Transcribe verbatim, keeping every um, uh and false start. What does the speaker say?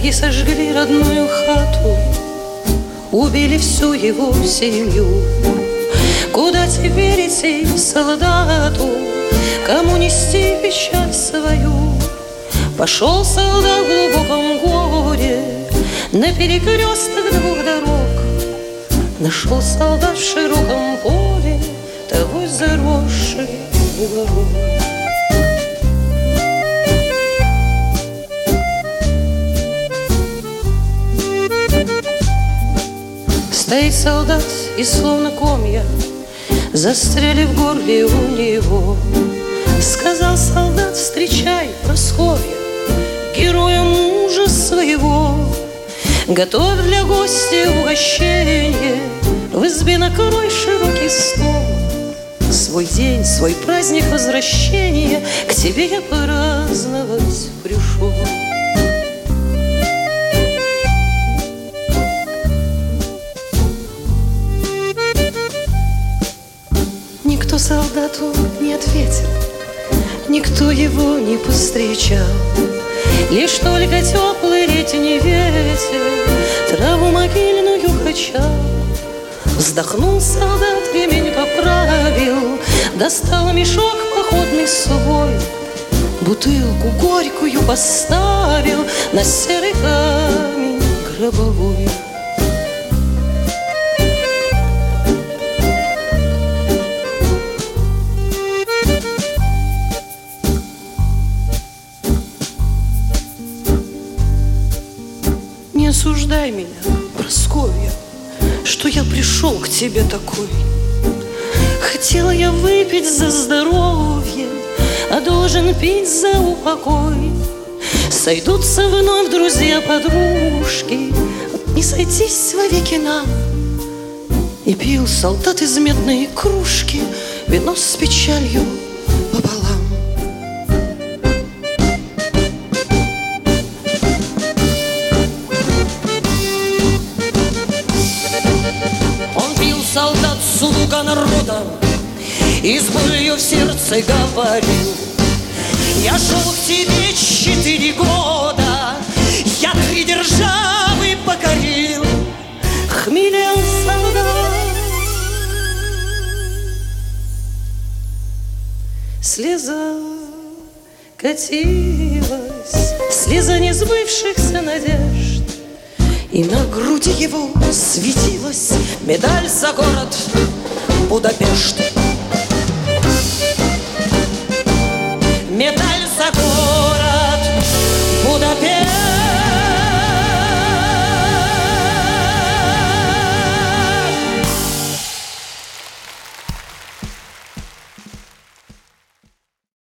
Враги сожгли родную хату, убили всю его семью. Куда теперь идти солдату, кому нести печаль свою? Пошел солдат в глубоком горе на перекресток двух дорог. Нашел солдат в широком поле того заросший уголок. Стоит солдат и словно комья застряли в горле у него. Сказал солдат: встречай, Прасковья, героя мужа своего. Готовь для гостя угощение, в избе накрой широкий стол. Свой день, свой праздник возвращения к тебе я праздновать пришел. Никто солдату не ответил, никто его не повстречал. Лишь только теплый летний ветер траву могильную качал. Вздохнул солдат, ремень поправил, достал мешок походный свой, бутылку горькую поставил на серый камень гробовой. Не осуждай меня, Прасковья, что я пришел к тебе такой. Хотела я выпить за здоровье, а должен пить за упокой. Сойдутся вновь друзья-подружки, не сойтись вовеки нам. И пил солдат из медной кружки вино с печалью пополам. Солдат, слуга народа, и с болью в сердце говорил: я шел к тебе четыре года, я три державы покорил. Хмелел солдат, слеза катилась, слеза несбывшихся надежд. И на груди его светилась медаль за город Будапешт.